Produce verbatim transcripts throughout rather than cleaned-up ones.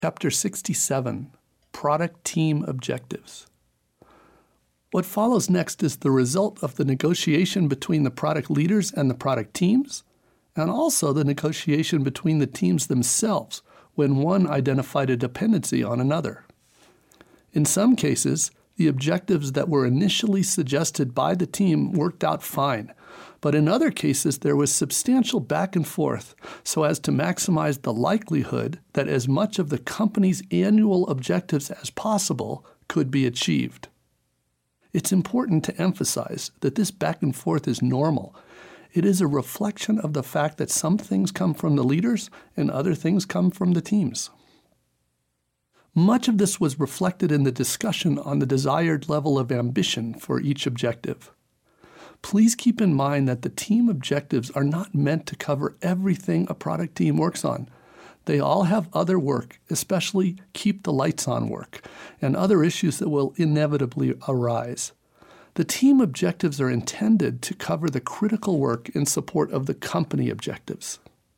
Chapter sixty-seven, Product Team Objectives. What follows next is the result of the negotiation between the product leaders and the product teams, and also the negotiation between the teams themselves when one identified a dependency on another. In some cases, the objectives that were initially suggested by the team worked out fine, but in other cases there was substantial back and forth so as to maximize the likelihood that as much of the company's annual objectives as possible could be achieved. It's important to emphasize that this back and forth is normal. It is a reflection of the fact that some things come from the leaders and other things come from the teams. Much of this was reflected in the discussion on the desired level of ambition for each objective. Please keep in mind that the team objectives are not meant to cover everything a product team works on. They all have other work, especially keep the lights on work, and other issues that will inevitably arise. The team objectives are intended to cover the critical work in support of the company objectives.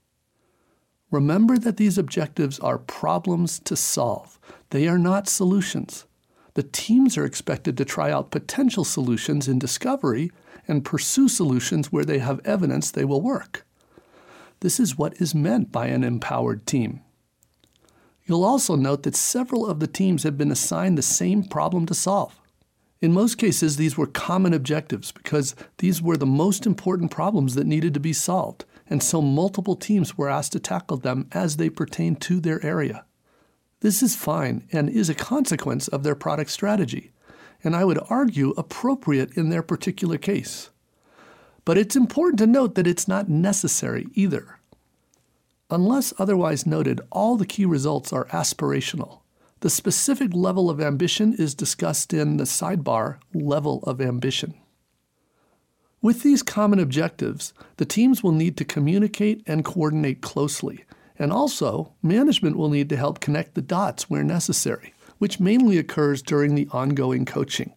Remember that these objectives are problems to solve. They are not solutions. The teams are expected to try out potential solutions in discovery and pursue solutions where they have evidence they will work. This is what is meant by an empowered team. You'll also note that several of the teams have been assigned the same problem to solve. In most cases, these were common objectives because these were the most important problems that needed to be solved, and so multiple teams were asked to tackle them as they pertain to their area. This is fine and is a consequence of their product strategy, and I would argue appropriate in their particular case. But it's important to note that it's not necessary either. Unless otherwise noted, all the key results are aspirational. The specific level of ambition is discussed in the sidebar Level of Ambition. With these common objectives, the teams will need to communicate and coordinate closely, and also management will need to help connect the dots where necessary, which mainly occurs during the ongoing coaching.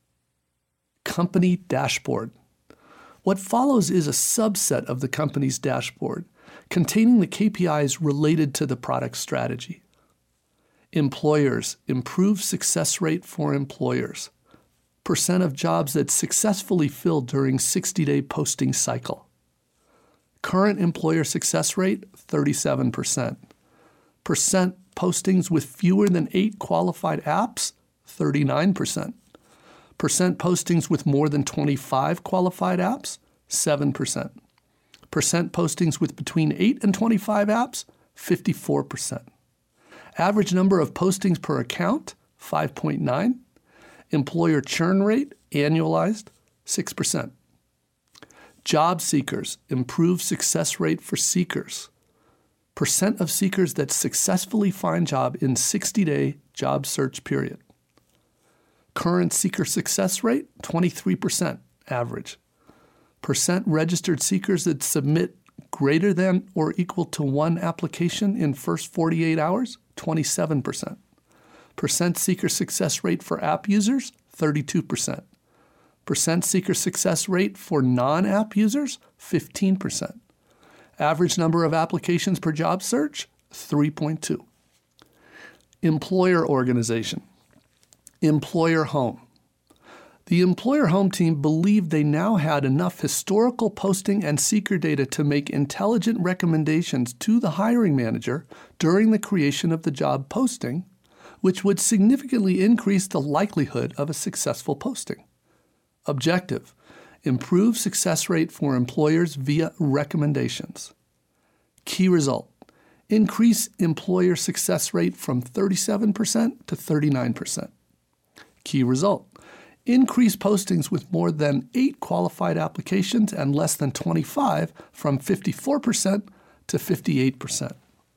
Company Dashboard. What follows is a subset of the company's dashboard, containing the K P Is related to the product strategy. Employers, improve success rate for employers. Percent of jobs that successfully filled during sixty-day posting cycle. Current employer success rate, thirty-seven percent. Percent postings with fewer than eight qualified apps, thirty-nine percent. Percent postings with more than twenty-five qualified apps, seven percent. Percent postings with between eight and twenty-five apps, fifty-four percent. Average number of postings per account, five point nine. Employer churn rate, annualized, six percent. Job seekers, improve success rate for seekers. Percent of seekers that successfully find job in sixty-day job search period. Current seeker success rate, twenty-three percent, average. Percent registered seekers that submit greater than or equal to one application in first forty-eight hours, twenty-seven percent. Percent seeker success rate for app users, thirty-two percent. Percent seeker success rate for non-app users, fifteen percent. Average number of applications per job search, three point two. Employer organization. Employer home. The employer home team believed they now had enough historical posting and seeker data to make intelligent recommendations to the hiring manager during the creation of the job posting, which would significantly increase the likelihood of a successful posting. Objective: improve success rate for employers via recommendations. Key result: increase employer success rate from thirty-seven percent to thirty-nine percent. Key result: increase postings with more than eight qualified applications and less than twenty-five from fifty-four percent to fifty-eight percent.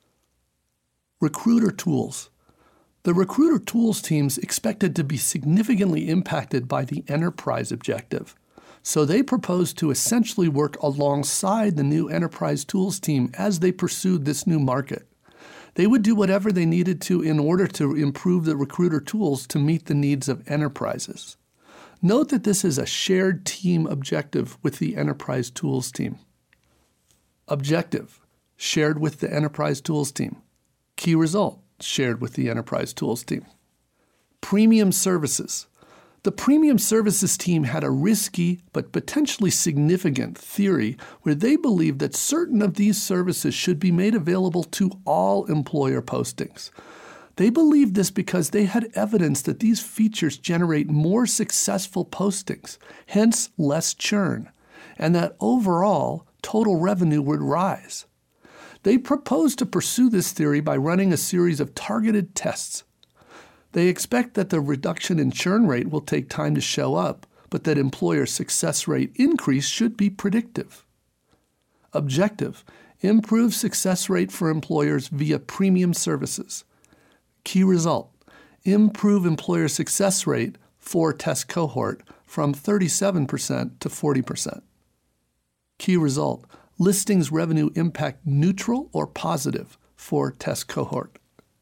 Recruiter tools. The recruiter tools teams expected to be significantly impacted by the enterprise objective, so they proposed to essentially work alongside the new enterprise tools team as they pursued this new market. They would do whatever they needed to in order to improve the recruiter tools to meet the needs of enterprises. Note that this is a shared team objective with the enterprise tools team. Objective: shared with the enterprise tools team. Key result: shared with the enterprise tools team. Premium services. The premium services team had a risky but potentially significant theory where they believed that certain of these services should be made available to all employer postings. They believed this because they had evidence that these features generate more successful postings, hence less churn, and that overall total revenue would rise. They proposed to pursue this theory by running a series of targeted tests. They expect that the reduction in churn rate will take time to show up, but that employer success rate increase should be predictive. Objective: improve success rate for employers via premium services. Key result: improve employer success rate for test cohort from thirty-seven percent to forty percent. Key result: listings revenue impact neutral or positive for test cohort.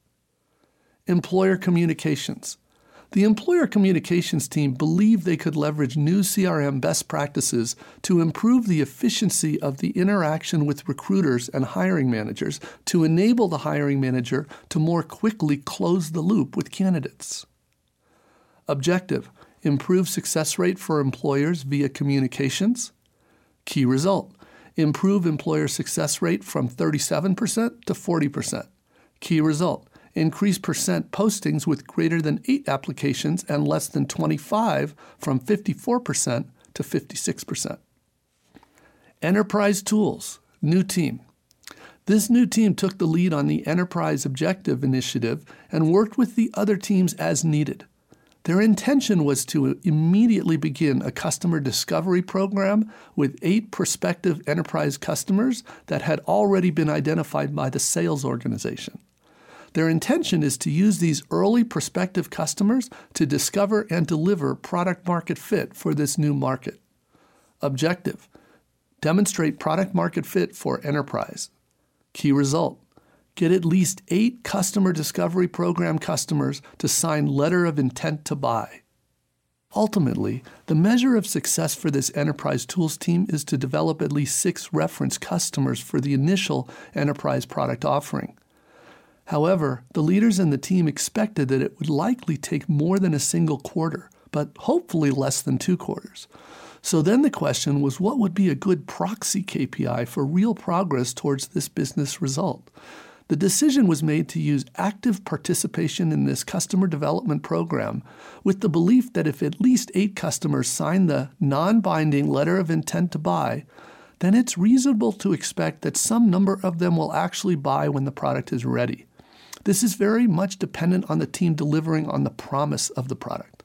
Employer communications. The employer communications team believed they could leverage new C R M best practices to improve the efficiency of the interaction with recruiters and hiring managers to enable the hiring manager to more quickly close the loop with candidates. Objective: improve success rate for employers via communications. Key result: improve employer success rate from thirty-seven percent to forty percent. Key result: increase percent postings with greater than eight applications and less than twenty-five from fifty-four percent to fifty-six percent. Enterprise tools, new team. This new team took the lead on the Enterprise Objective initiative and worked with the other teams as needed. Their intention was to immediately begin a customer discovery program with eight prospective enterprise customers that had already been identified by the sales organization. Their intention is to use these early prospective customers to discover and deliver product market fit for this new market. Objective: demonstrate product market fit for enterprise. Key result: get at least eight customer discovery program customers to sign letter of intent to buy. Ultimately, the measure of success for this enterprise tools team is to develop at least six reference customers for the initial enterprise product offering. However, the leaders in the team expected that it would likely take more than a single quarter, but hopefully less than two quarters. So then the question was, what would be a good proxy K P I for real progress towards this business result? The decision was made to use active participation in this customer development program with the belief that if at least eight customers sign the non-binding letter of intent to buy, then it's reasonable to expect that some number of them will actually buy when the product is ready. This is very much dependent on the team delivering on the promise of the product.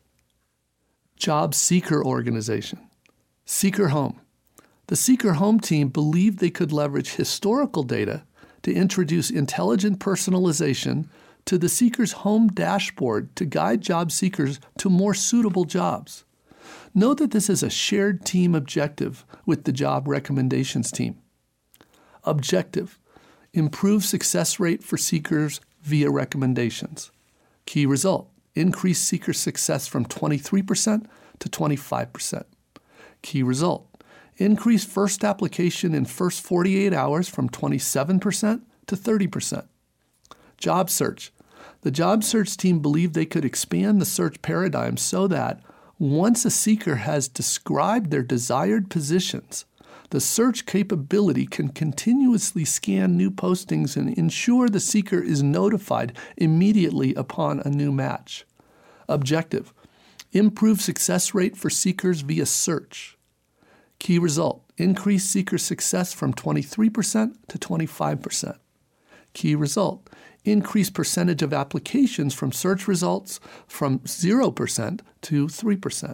Job seeker organization. Seeker Home. The Seeker Home team believed they could leverage historical data to introduce intelligent personalization to the seeker's home dashboard to guide job seekers to more suitable jobs. Note that this is a shared team objective with the job recommendations team. Objective: improve success rate for seekers via recommendations. Key result: increase seeker success from twenty-three percent to twenty-five percent. Key result: increase first application in first forty-eight hours from twenty-seven percent to thirty percent. Job search. The job search team believed they could expand the search paradigm so that once a seeker has described their desired positions, the search capability can continuously scan new postings and ensure the seeker is notified immediately upon a new match. Objective: improve success rate for seekers via search. Key result: increase seeker success from twenty-three percent to twenty-five percent. Key result: increase percentage of applications from search results from zero percent to three percent.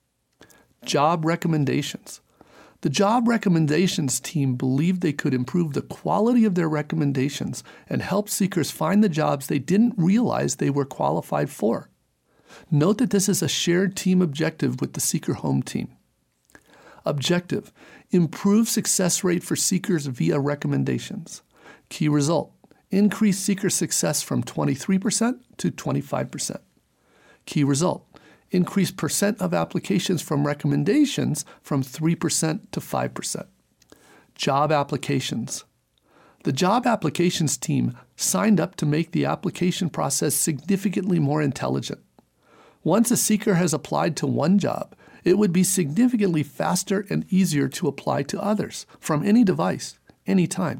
Job recommendations. The job recommendations team believed they could improve the quality of their recommendations and help seekers find the jobs they didn't realize they were qualified for. Note that this is a shared team objective with the Seeker Home team. Objective: improve success rate for seekers via recommendations. Key result: increase seeker success from twenty-three percent to twenty-five percent. Key result: increase percent of applications from recommendations from three percent to five percent. Job applications. The job applications team signed up to make the application process significantly more intelligent. Once a seeker has applied to one job, it would be significantly faster and easier to apply to others from any device, anytime.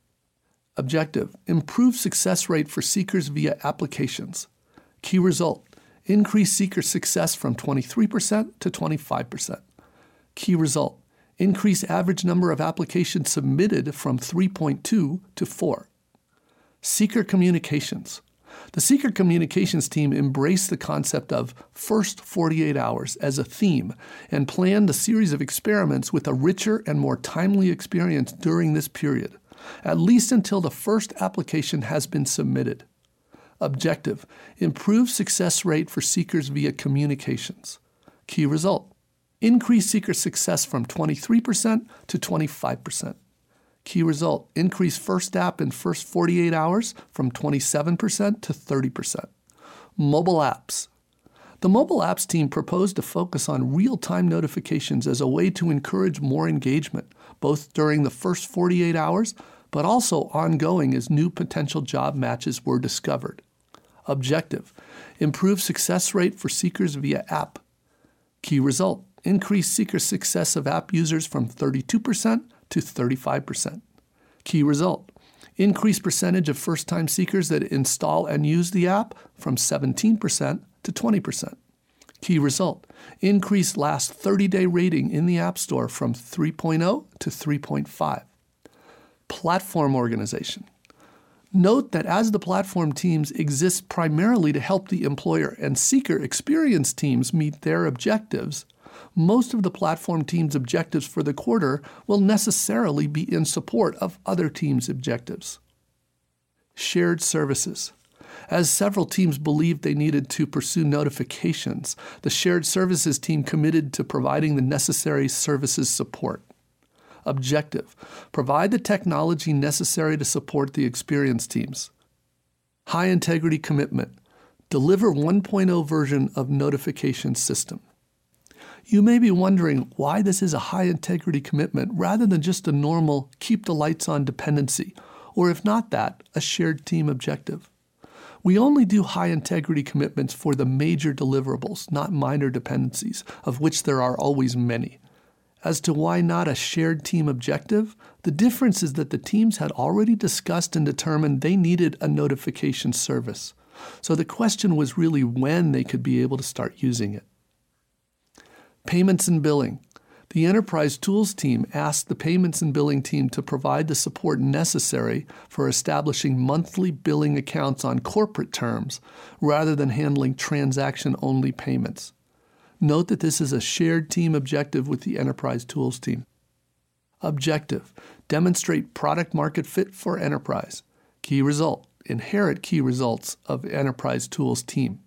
Objective: improve success rate for seekers via applications. Key result: increase seeker success from twenty-three percent to twenty-five percent. Key result: increase average number of applications submitted from three point two to four. Seeker communications. The seeker communications team embraced the concept of first forty-eight hours as a theme and planned a series of experiments with a richer and more timely experience during this period, at least until the first application has been submitted. Objective: improve success rate for seekers via communications. Key result: increase seeker success from twenty-three percent to twenty-five percent. Key result: increase first app in first forty-eight hours from twenty-seven percent to thirty percent. Mobile apps. The mobile apps team proposed to focus on real-time notifications as a way to encourage more engagement, both during the first forty-eight hours, but also ongoing as new potential job matches were discovered. Objective: improve success rate for seekers via app. Key result: increase seeker success of app users from thirty-two percent to thirty-five percent. Key result: increase percentage of first-time seekers that install and use the app from seventeen percent to twenty percent. Key result: increase last thirty-day rating in the App Store from three point oh to three point five. Platform organization. Note that as the platform teams exist primarily to help the employer and seeker experience teams meet their objectives, most of the platform team's objectives for the quarter will necessarily be in support of other teams' objectives. Shared services. As several teams believed they needed to pursue notifications, the shared services team committed to providing the necessary services support. Objective: provide the technology necessary to support the experience teams. High integrity commitment: deliver one point oh version of notification system. You may be wondering why this is a high integrity commitment rather than just a normal keep the lights on dependency, or if not that, a shared team objective. We only do high integrity commitments for the major deliverables, not minor dependencies, of which there are always many. As to why not a shared team objective, the difference is that the teams had already discussed and determined they needed a notification service. So the question was really when they could be able to start using it. Payments and billing. The Enterprise Tools team asked the Payments and Billing team to provide the support necessary for establishing monthly billing accounts on corporate terms rather than handling transaction-only payments. Note that this is a shared team objective with the Enterprise Tools team. Objective: demonstrate product market fit for enterprise. Key result: inherit key results of Enterprise Tools team.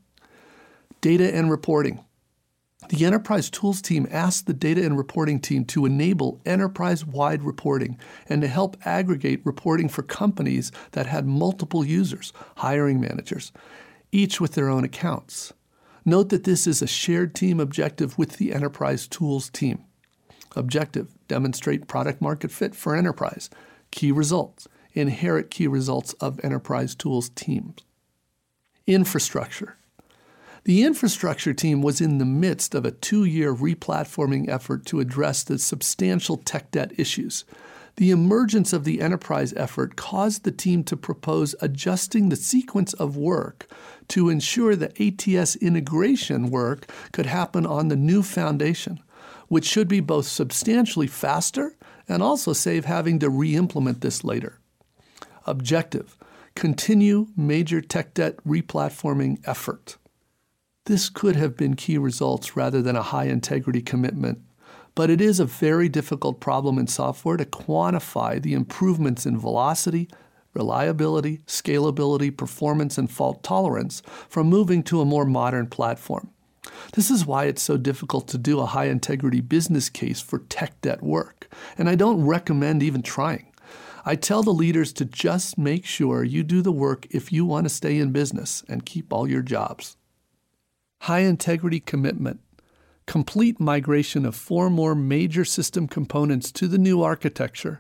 Data and reporting. The Enterprise Tools team asked the Data and Reporting team to enable enterprise-wide reporting and to help aggregate reporting for companies that had multiple users, hiring managers, each with their own accounts. Note that this is a shared team objective with the Enterprise Tools team. Objective: demonstrate product market fit for enterprise. Key results: inherit key results of Enterprise Tools teams. Infrastructure. The infrastructure team was in the midst of a two-year replatforming effort to address the substantial tech debt issues. The emergence of the enterprise effort caused the team to propose adjusting the sequence of work to ensure that A T S integration work could happen on the new foundation, which should be both substantially faster and also save having to re-implement this later. Objective: continue major tech debt replatforming effort. This could have been key results rather than a high-integrity commitment, but it is a very difficult problem in software to quantify the improvements in velocity, reliability, scalability, performance, and fault tolerance from moving to a more modern platform. This is why it's so difficult to do a high-integrity business case for tech debt work, and I don't recommend even trying. I tell the leaders to just make sure you do the work if you want to stay in business and keep all your jobs. High-integrity commitment. Complete migration of four more major system components to the new architecture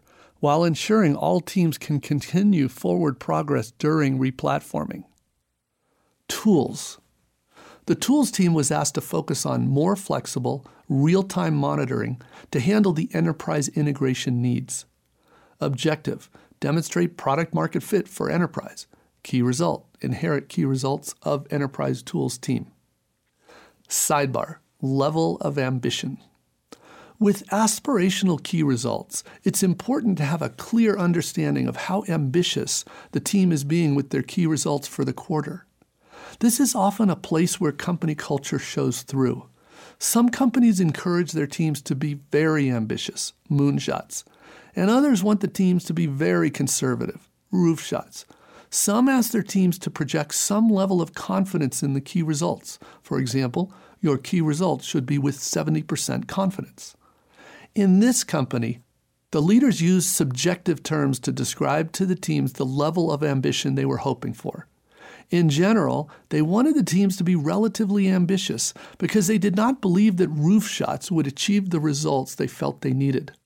while ensuring all teams can continue forward progress during replatforming. Tools. The tools team was asked to focus on more flexible, real-time monitoring to handle the enterprise integration needs. Objective: demonstrate product market fit for enterprise. Key result: inherit key results of enterprise tools team. Sidebar: level of ambition. With aspirational key results, it's important to have a clear understanding of how ambitious the team is being with their key results for the quarter. This is often a place where company culture shows through. Some companies encourage their teams to be very ambitious, moonshots, and others want the teams to be very conservative, roof shots. Some ask their teams to project some level of confidence in the key results. For example, your key results should be with seventy percent confidence. In this company, the leaders used subjective terms to describe to the teams the level of ambition they were hoping for. In general, they wanted the teams to be relatively ambitious because they did not believe that roof shots would achieve the results they felt they needed.